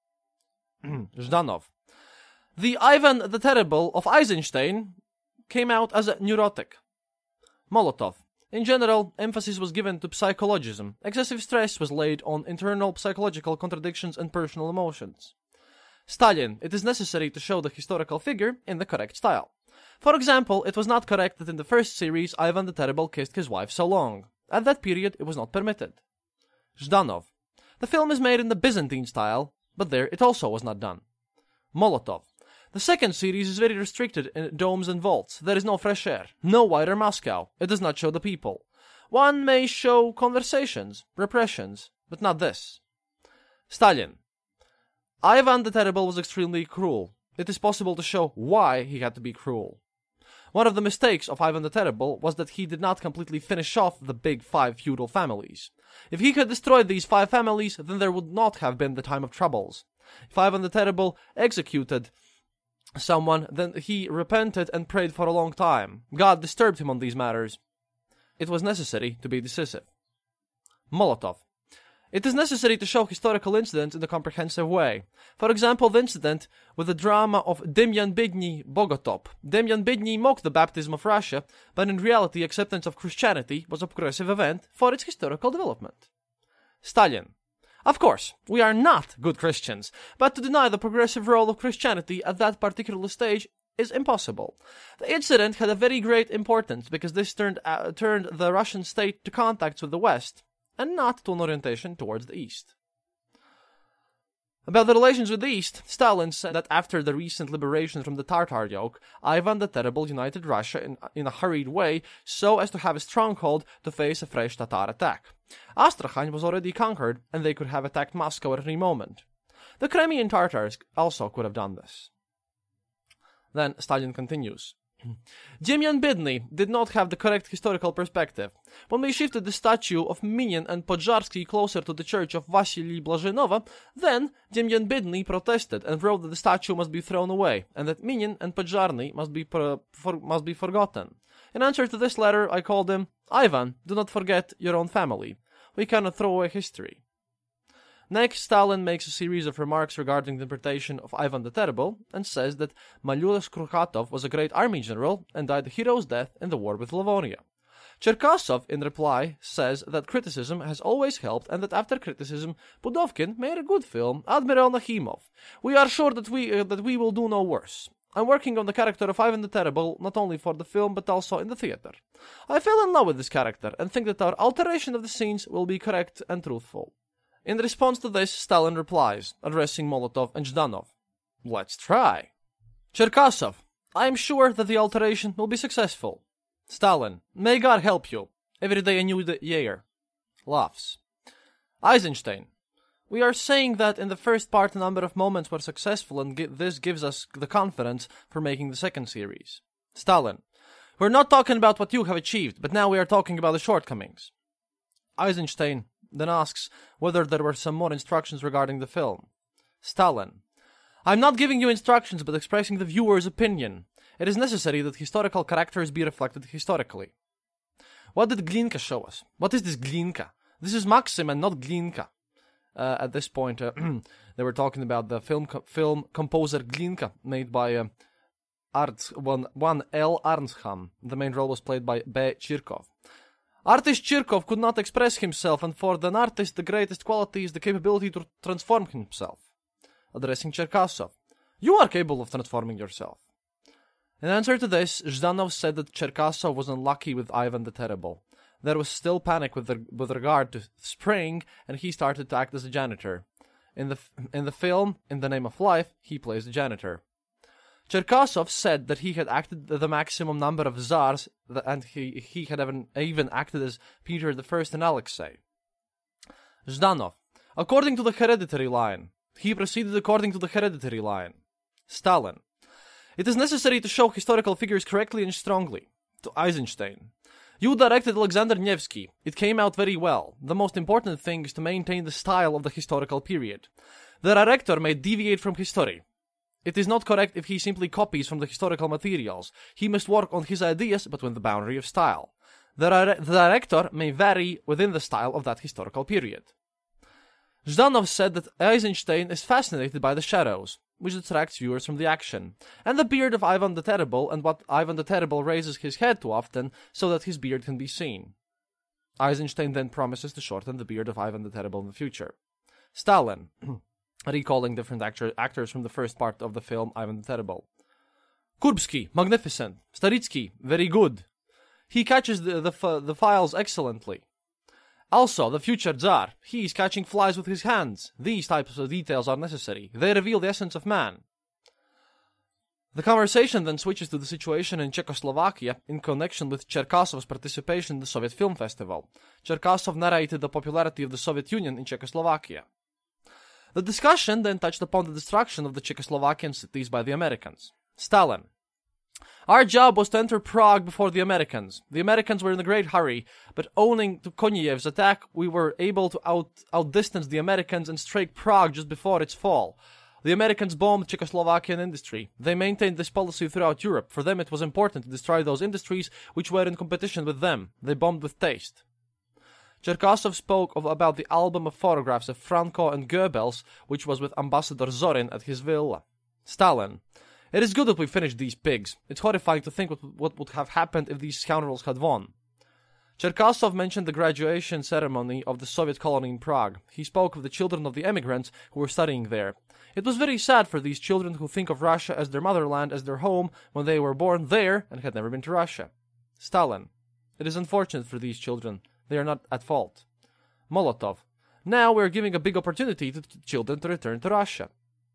Zhdanov. The Ivan the Terrible of Eisenstein came out as a neurotic. Molotov. In general, emphasis was given to psychologism. Excessive stress was laid on internal psychological contradictions and personal emotions. Stalin. It is necessary to show the historical figure in the correct style. For example, it was not correct that in the first series Ivan the Terrible kissed his wife so long. At that period, it was not permitted. Zhdanov. The film is made in the Byzantine style, but there it also was not done. Molotov. The second series is very restricted in domes and vaults. There is no fresh air, no wider Moscow. It does not show the people. One may show conversations, repressions, but not this. Stalin. Ivan the Terrible was extremely cruel. It is possible to show why he had to be cruel. One of the mistakes of Ivan the Terrible was that he did not completely finish off the big 5 feudal families. If he had destroyed these 5 families, then there would not have been the time of troubles. If Ivan the Terrible executed someone, then he repented and prayed for a long time. God disturbed him on these matters. It was necessary to be decisive. Molotov. It is necessary to show historical incidents in a comprehensive way. For example, the incident with the drama of Demyan Bidny Bogotop. Demyan Bidny mocked the baptism of Russia, but in reality acceptance of Christianity was a progressive event for its historical development. Stalin. Of course, we are not good Christians, but to deny the progressive role of Christianity at that particular stage is impossible. The incident had a very great importance because this turned the Russian state to contacts with the West, and not to an orientation towards the East. About the relations with the East, Stalin said that after the recent liberation from the Tartar yoke, Ivan the Terrible united Russia in a hurried way so as to have a stronghold to face a fresh Tatar attack. Astrakhan was already conquered, and they could have attacked Moscow at any moment. The Crimean Tartars also could have done this. Then Stalin continues. Demyan Bidny did not have the correct historical perspective. When we shifted the statue of Minin and Podzarsky closer to the church of Vasily Blazhenova, then Demyan Bidny protested and wrote that the statue must be thrown away, and that Minin and Podzarny must be forgotten. In answer to this letter, I called him, Ivan, do not forget your own family. We cannot throw away history. Next, Stalin makes a series of remarks regarding the interpretation of Ivan the Terrible, and says that Malyuras Krukhatov was a great army general and died a hero's death in the war with Livonia. Cherkasov, in reply, says that criticism has always helped, and that after criticism, Pudovkin made a good film, Admiral Nakhimov. We are sure that we will do no worse. I'm working on the character of Ivan the Terrible, not only for the film, but also in the theater. I fell in love with this character, and think that our alteration of the scenes will be correct and truthful. In response to this, Stalin replies, addressing Molotov and Zhdanov. Let's try. Cherkasov, I am sure that the alteration will be successful. Stalin, may God help you. Every day a new year. Laughs. Eisenstein, we are saying that in the first part a number of moments were successful, and this gives us the confidence for making the second series. Stalin, we're not talking about what you have achieved, but now we are talking about the shortcomings. Eisenstein then asks whether there were some more instructions regarding the film. Stalin, I'm not giving you instructions, but expressing the viewer's opinion. It is necessary that historical characters be reflected historically. What did Glinka show us? What is this Glinka? This is Maxim and not Glinka. At this point, they were talking about the film composer Glinka, made by one L. Arnsham. The main role was played by B. Chirkov. Artist Chirkov could not express himself, and for an artist the greatest quality is the capability to transform himself. Addressing Cherkasov, you are capable of transforming yourself. In answer to this, Zhdanov said that Cherkasov was unlucky with Ivan the Terrible. There was still panic with regard to Spring, and he started to act as a janitor. In the film, In the Name of Life, he plays the janitor. Cherkasov said that he had acted the maximum number of Tsars, and he had even acted as Peter I and Alexei. Zhdanov, according to the hereditary line. He proceeded according to the hereditary line. Stalin, it is necessary to show historical figures correctly and strongly. To Eisenstein, you directed Alexander Nevsky. It came out very well. The most important thing is to maintain the style of the historical period. The director may deviate from history. It is not correct if he simply copies from the historical materials. He must work on his ideas, but within the boundary of style. The director may vary within the style of that historical period. Zhdanov said that Eisenstein is fascinated by the shadows, which attracts viewers from the action, and the beard of Ivan the Terrible, and what Ivan the Terrible raises his head too often so that his beard can be seen. Eisenstein then promises to shorten the beard of Ivan the Terrible in the future. Stalin, recalling different actors from the first part of the film Ivan the Terrible. Kurbsky, magnificent. Staritsky, very good. He catches the files excellently. Also, the future Tsar, he is catching flies with his hands. These types of details are necessary. They reveal the essence of man. The conversation then switches to the situation in Czechoslovakia in connection with Cherkasov's participation in the Soviet Film Festival. Cherkasov narrated the popularity of the Soviet Union in Czechoslovakia. The discussion then touched upon the destruction of the Czechoslovakian cities by the Americans. Stalin, our job was to enter Prague before the Americans. The Americans were in a great hurry, but owing to Konyiev's attack, we were able to outdistance the Americans and strike Prague just before its fall. The Americans bombed Czechoslovakian industry. They maintained this policy throughout Europe. For them it was important to destroy those industries which were in competition with them. They bombed with taste. Cherkasov spoke about the album of photographs of Franco and Goebbels, which was with Ambassador Zorin at his villa. Stalin, it is good that we finished these pigs. It's horrifying to think what would have happened if these scoundrels had won. Cherkasov mentioned the graduation ceremony of the Soviet colony in Prague. He spoke of the children of the emigrants who were studying there. It was very sad for these children who think of Russia as their motherland, as their home, when they were born there and had never been to Russia. Stalin, it is unfortunate for these children. They are not at fault. Molotov, now we are giving a big opportunity to children to return to Russia.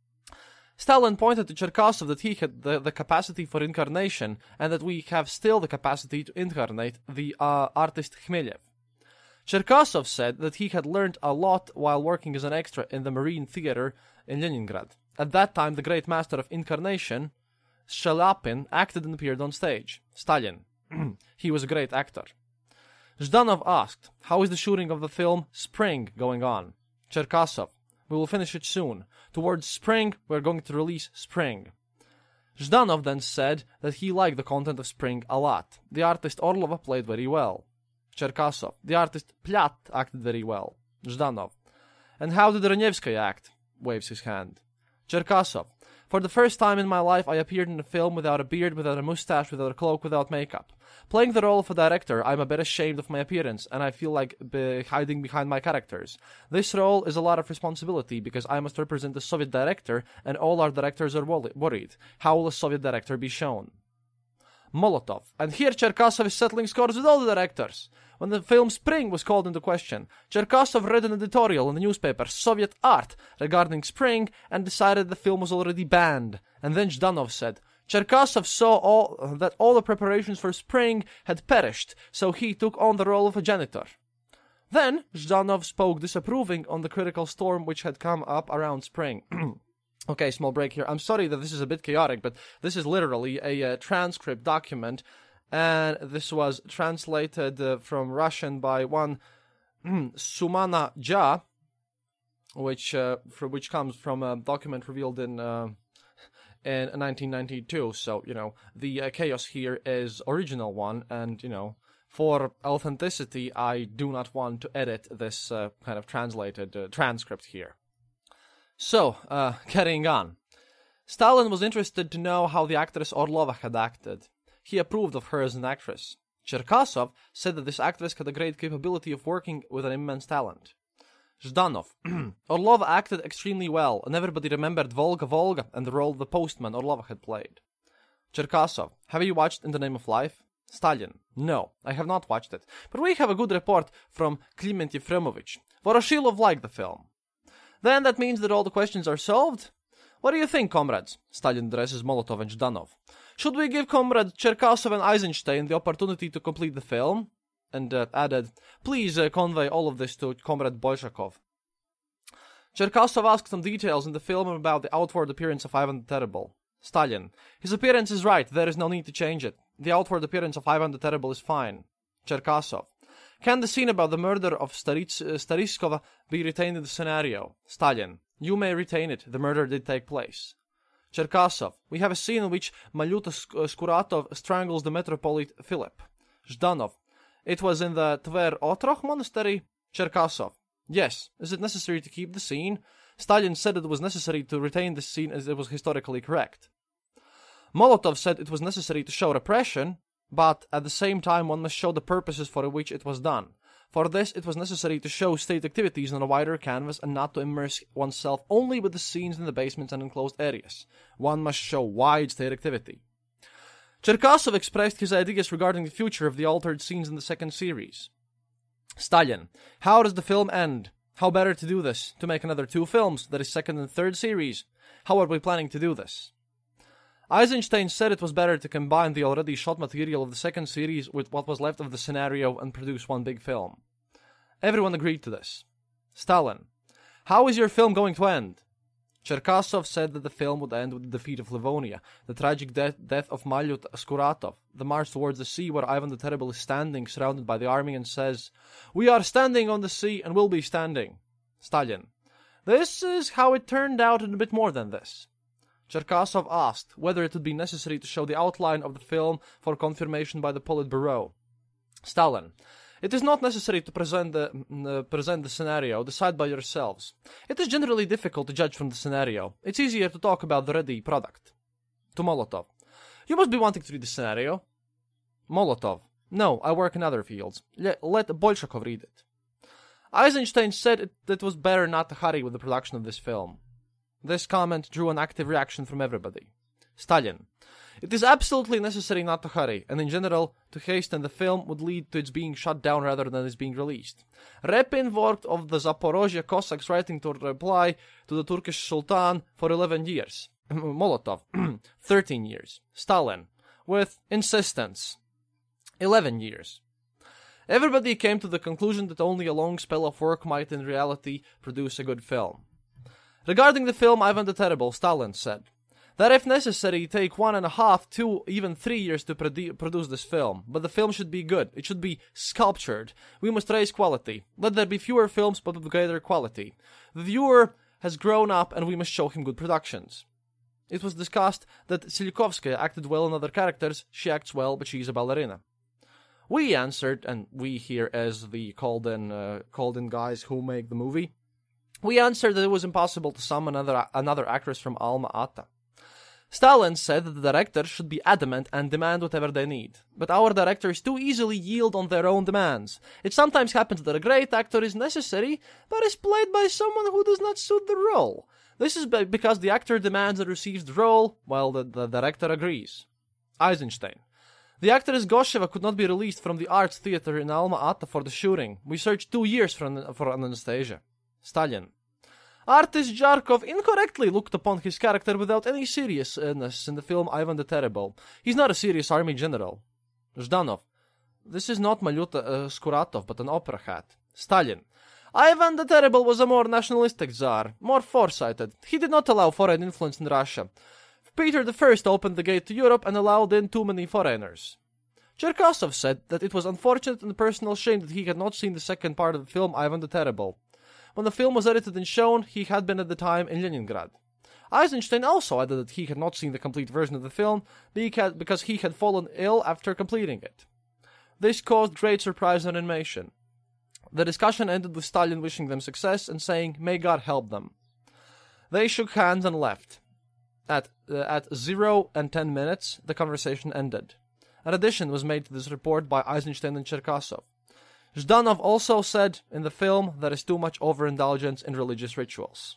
Stalin pointed to Cherkasov that he had the capacity for incarnation, and that we have still the capacity to incarnate the artist Khmelyev. Cherkasov said that he had learned a lot while working as an extra in the Marine Theatre in Leningrad. At that time, the great master of incarnation, Shaliapin, acted and appeared on stage. Stalin, he was a great actor. Zhdanov asked, how is the shooting of the film Spring going on? Cherkasov, we will finish it soon. Towards spring, we are going to release Spring. Zhdanov then said that he liked the content of Spring a lot. The artist Orlova played very well. Cherkasov, the artist Plyat acted very well. Zhdanov, and how did Ranevsky act? Waves his hand. Cherkasov, For the first time in my life, I appeared in a film without a beard, without a mustache, without a cloak, without makeup. Playing the role of a director, I'm a bit ashamed of my appearance, and I feel like hiding behind my characters. This role is a lot of responsibility, because I must represent the Soviet director, and all our directors are worried. How will a Soviet director be shown? Molotov. And here Cherkasov is settling scores with all the directors. When the film Spring was called into question, Cherkasov read an editorial in the newspaper Soviet Art regarding Spring and decided the film was already banned. And then Zhdanov said, Cherkasov saw that all the preparations for Spring had perished, so he took on the role of a janitor. Then Zhdanov spoke disapproving on the critical storm which had come up around Spring. Okay, small break here. I'm sorry that this is a bit chaotic, but this is literally a transcript document, and this was translated from Russian by one Sumana Ja, which comes from a document revealed in 1992. So, the chaos here is original one, and, for authenticity, I do not want to edit this kind of translated transcript here. So, carrying on. Stalin was interested to know how the actress Orlova had acted. He approved of her as an actress. Cherkasov said that this actress had a great capability of working with an immense talent. Zhdanov. Orlova acted extremely well, and everybody remembered Volga Volga and the role of the postman Orlova had played. Cherkasov. Have you watched In the Name of Life? Stalin. No, I have not watched it, but we have a good report from Kliment Yefremovich. Voroshilov liked the film. Then that means that all the questions are solved? What do you think, comrades? Stalin addresses Molotov and Zhdanov. Should we give comrades Cherkasov and Eisenstein the opportunity to complete the film? And added, please convey all of this to Comrade Bolshakov. Cherkasov asked some details in the film about the outward appearance of Ivan the Terrible. Stalin. His appearance is right, there is no need to change it. The outward appearance of Ivan the Terrible is fine. Cherkasov. Can the scene about the murder of Stariskova be retained in the scenario? Stalin. You may retain it. The murder did take place. Cherkasov. We have a scene in which Malyuta Skuratov strangles the Metropolite Philip. Zhdanov. It was in the Tver Otrokh monastery? Cherkasov. Yes. Is it necessary to keep the scene? Stalin said it was necessary to retain the scene as it was historically correct. Molotov said it was necessary to show repression, but at the same time one must show the purposes for which it was done. For this, it was necessary to show state activities on a wider canvas and not to immerse oneself only with the scenes in the basements and enclosed areas. One must show wide state activity. Cherkasov expressed his ideas regarding the future of the altered scenes in the second series. Stalin. How does the film end? How better to do this? To make another 2 films, that is second and third series? How are we planning to do this? Eisenstein said it was better to combine the already shot material of the second series with what was left of the scenario and produce one big film. Everyone agreed to this. Stalin. How is your film going to end? Cherkasov said that the film would end with the defeat of Livonia, the tragic death of Malyut Skuratov, the march towards the sea where Ivan the Terrible is standing, surrounded by the army, and says, "We are standing on the sea and will be standing." Stalin. This is how it turned out and a bit more than this. Cherkasov asked whether it would be necessary to show the outline of the film for confirmation by the Politburo. Stalin. It is not necessary to present the scenario. Decide by yourselves. It is generally difficult to judge from the scenario. It's easier to talk about the ready product. To Molotov. You must be wanting to read the scenario. Molotov. No, I work in other fields. Let Bolshakov read it. Eisenstein said it was better not to hurry with the production of this film. This comment drew an active reaction from everybody. Stalin. It is absolutely necessary not to hurry, and in general, to hasten the film would lead to its being shut down rather than its being released. Repin worked of the Zaporozhye Cossacks writing to reply to the Turkish Sultan for 11 years. Molotov. 13 years. Stalin. With insistence. 11 years. Everybody came to the conclusion that only a long spell of work might in reality produce a good film. Regarding the film Ivan the Terrible, Stalin said that if necessary, take 1.5, 2, even 3 years to produce this film. But the film should be good. It should be sculptured. We must raise quality. Let there be fewer films, but with greater quality. The viewer has grown up, and we must show him good productions. It was discussed that Silikovskaya acted well in other characters. She acts well, but she is a ballerina. We answered, and we here as the called-in guys who make the movie, we answered that it was impossible to summon another actress from Alma-Ata. Stalin said that the director should be adamant and demand whatever they need. But our directors too easily yield on their own demands. It sometimes happens that a great actor is necessary, but is played by someone who does not suit the role. This is because the actor demands and receives the role, while the director agrees. Eisenstein. The actress Gosheva could not be released from the Arts Theatre in Alma-Ata for the shooting. We searched 2 years for Anastasia. Stalin. Artist Zharkov incorrectly looked upon his character without any seriousness in the film Ivan the Terrible. He's not a serious army general. Zhdanov. This is not Malyuta Skuratov, but an opera hat. Stalin. Ivan the Terrible was a more nationalistic Tsar, more foresighted. He did not allow foreign influence in Russia. Peter I opened the gate to Europe and allowed in too many foreigners. Cherkasov said that it was unfortunate and a personal shame that he had not seen the second part of the film Ivan the Terrible. When the film was edited and shown, he had been at the time in Leningrad. Eisenstein also added that he had not seen the complete version of the film because he had fallen ill after completing it. This caused great surprise and animation. The discussion ended with Stalin wishing them success and saying, "May God help them." They shook hands and left. At 0 and 10 minutes, the conversation ended. An addition was made to this report by Eisenstein and Cherkasov. Zhdanov also said, in the film, there is too much overindulgence in religious rituals.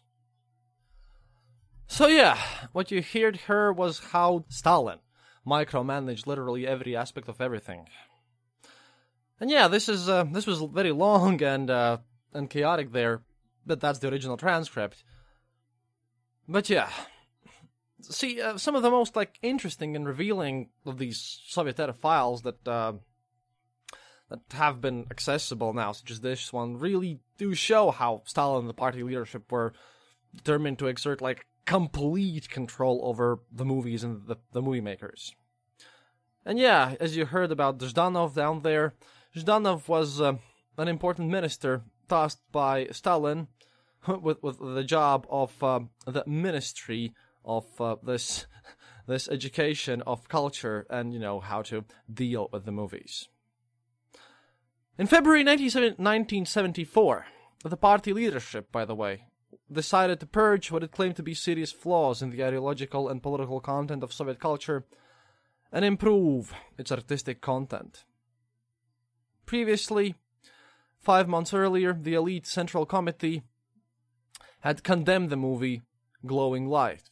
So yeah, what you heard here was how Stalin micromanaged literally every aspect of everything. And yeah, this was very long and chaotic there, but that's the original transcript. But yeah, see, some of the most interesting and revealing of these Soviet era files that have been accessible now, such as this one, really do show how Stalin and the party leadership were determined to exert complete control over the movies and the movie makers. And yeah, as you heard about Zhdanov down there, Zhdanov was an important minister tasked by Stalin with the job of the Ministry of this education of culture and, how to deal with the movies. In February 1974, the party leadership, by the way, decided to purge what it claimed to be serious flaws in the ideological and political content of Soviet culture and improve its artistic content. Previously, 5 months earlier, the elite Central Committee had condemned the movie Glowing Life.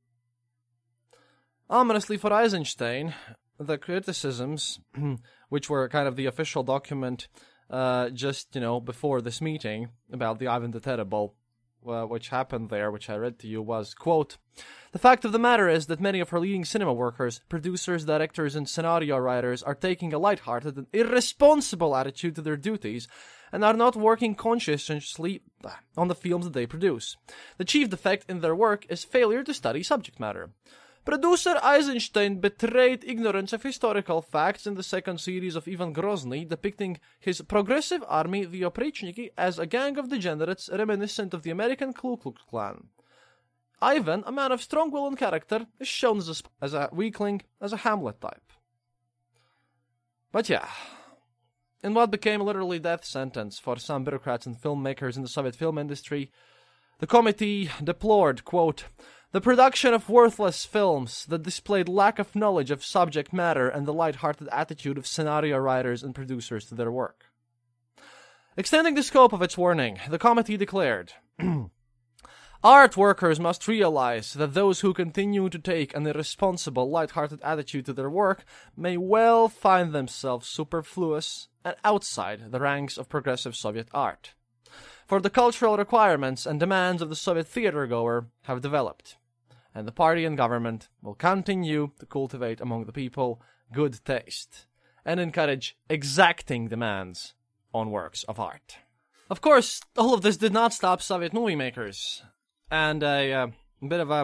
Ominously for Eisenstein, the criticisms, which were kind of the official document just, before this meeting about the Ivan the Terrible, which happened there, which I read to you, was, quote, "The fact of the matter is that many of our leading cinema workers, producers, directors, and scenario writers are taking a lighthearted and irresponsible attitude to their duties and are not working conscientiously on the films that they produce. The chief defect in their work is failure to study subject matter. Producer Eisenstein betrayed ignorance of historical facts in the second series of Ivan Grozny, depicting his progressive army, the Oprichniki, as a gang of degenerates reminiscent of the American Ku Klux Klan. Ivan, a man of strong will and character, is shown as a weakling, as a Hamlet type." But yeah, in what became literally death sentence for some bureaucrats and filmmakers in the Soviet film industry, the committee deplored, quote, "the production of worthless films that displayed lack of knowledge of subject matter and the light-hearted attitude of scenario writers and producers to their work." Extending the scope of its warning, the committee declared, "Art workers must realize that those who continue to take an irresponsible, light-hearted attitude to their work may well find themselves superfluous and outside the ranks of progressive Soviet art. For the cultural requirements and demands of the Soviet theater-goer have developed, and the party and government will continue to cultivate among the people good taste and encourage exacting demands on works of art." Of course, all of this did not stop Soviet movie makers, and a bit of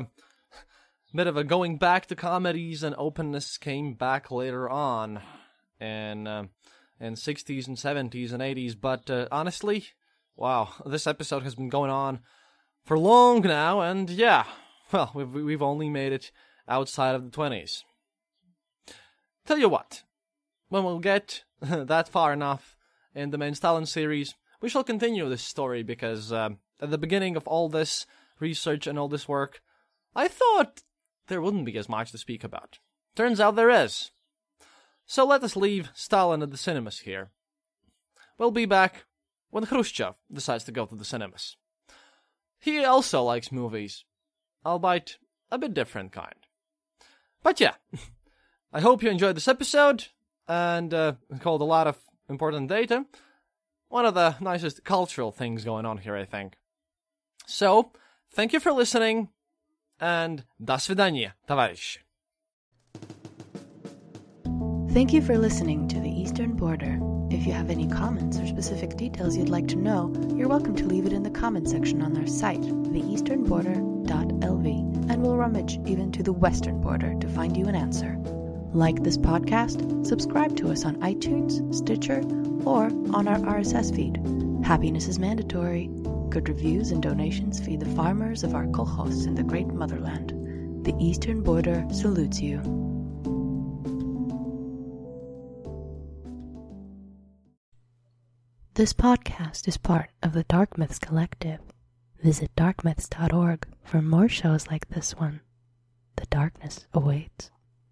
a going back to comedies and openness came back later on in 60s and 70s and 80s, but honestly, wow, this episode has been going on for long now, and yeah, well, we've only made it outside of the 20s. Tell you what, when we'll get that far enough in the main Stalin series, we shall continue this story, because at the beginning of all this research and all this work, I thought there wouldn't be as much to speak about. Turns out there is. So let us leave Stalin at the cinemas here. We'll be back when Khrushchev decides to go to the cinemas. He also likes movies, albeit a bit different kind. But yeah, I hope you enjoyed this episode, and called a lot of important data. One of the nicest cultural things going on here, I think. So, thank you for listening, and до свидания, товарищи.
Thank you for listening to The Eastern Border. If you have any comments or specific details you'd like to know, you're welcome to leave it in the comment section on our site, theeasternborder.lv, and we'll rummage even to the western border to find you an answer. Like this podcast, subscribe to us on iTunes, Stitcher, or on our RSS feed. Happiness is mandatory. Good reviews and donations feed the farmers of our kolkhos in the great motherland. The Eastern Border salutes you. This podcast is part of the Dark Myths Collective. Visit darkmyths.org for more shows like this one. The darkness awaits.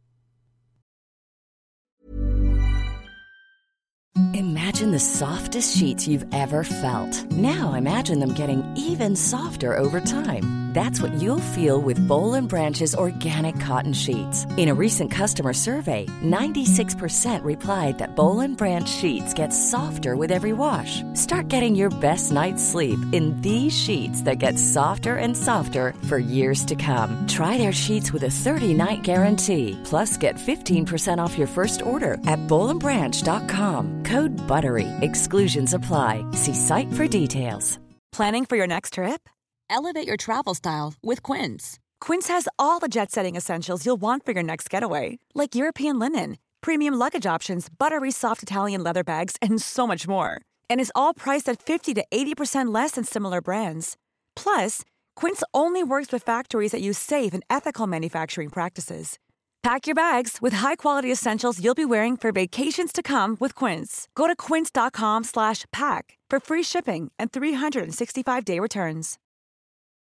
Imagine the softest sheets you've ever felt. Now imagine them getting even softer over time. That's what you'll feel with Boll & Branch's organic cotton sheets. In a recent customer survey, 96% replied that Boll & Branch sheets get softer with every wash. Start getting your best night's sleep in these sheets that get softer and softer for years to come. Try their sheets with a 30-night guarantee. Plus, get 15% off your first order at bollandbranch.com. Code BUTTERY. Exclusions apply. See site for details.
Planning for your next trip? Elevate your travel style with Quince. Quince has all the jet-setting essentials you'll want for your next getaway, like European linen, premium luggage options, buttery soft Italian leather bags, and so much more. And is all priced at 50 to 80% less than similar brands. Plus, Quince only works with factories that use safe and ethical manufacturing practices. Pack your bags with high-quality essentials you'll be wearing for vacations to come with Quince. Go to quince.com/pack for free shipping and 365-day returns.